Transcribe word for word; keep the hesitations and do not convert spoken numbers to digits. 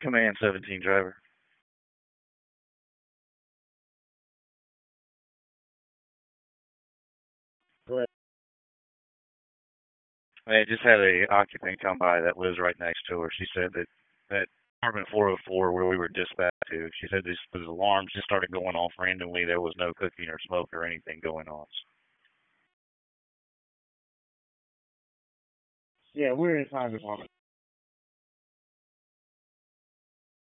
Command seventeen driver. Go ahead. I just had a occupant come by that lives right next to her. She said that that apartment four oh four where we were dispatched to, she said this, these alarms just started going off randomly. There was no cooking or smoke or anything going on. Yeah, we're in time department.